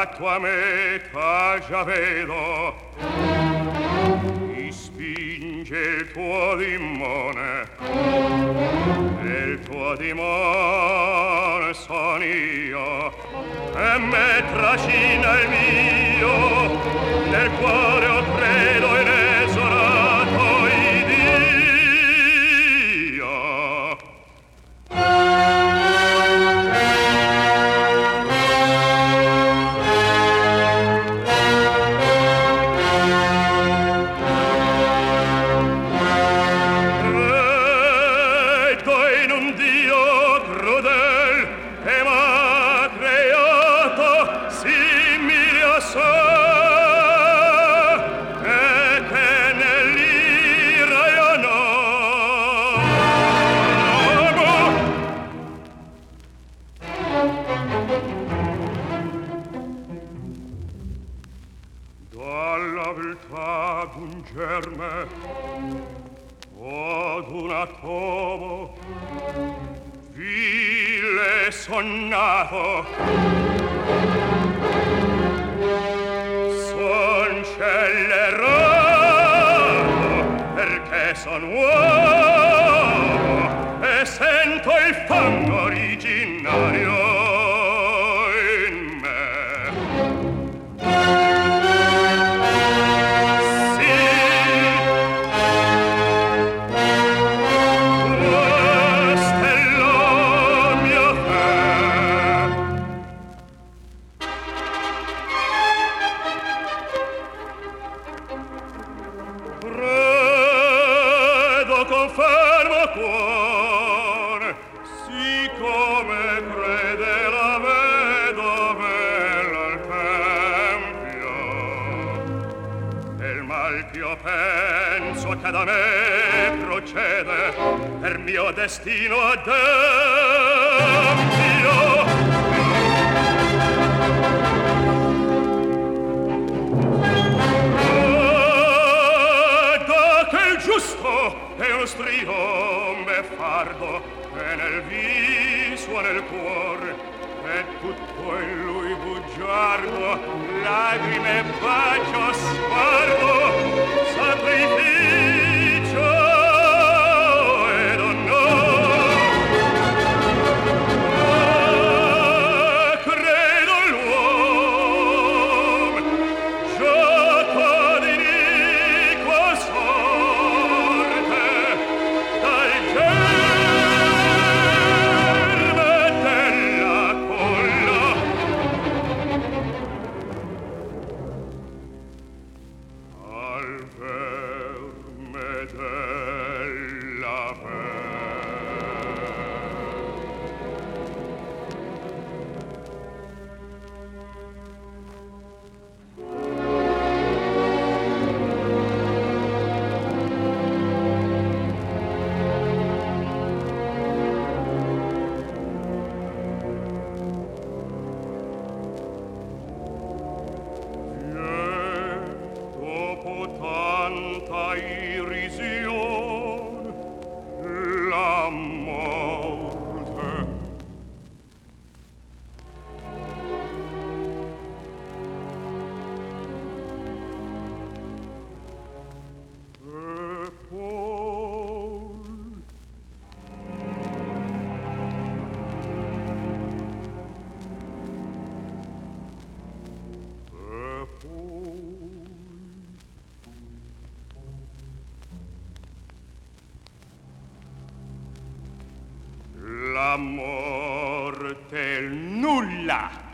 tua meta già vedo, ti spinge il tuo dimone, e il tuo dimone son io, e me trascina il mio, nel cuore ho credo inesorato Iddio. Dalla viltà d'un germe o d'una tobo vile sonnato, son scellerato perché son uomo e sento il fango originario in me. Con fermo cuore, siccome crede la vedovella al tempio, e il mal ch'io penso che da me procede per mio destino adempio. E uno strio beffardo e nel viso e nel cuore e tutto in lui bugiardo, lagrime, bacio, sguardo, sacrificio ed onor. Credo l'uom gioco di iniqua sorte, dal germe della colla al verme della dopo tanta irrision la morte e poi la morte, il nulla.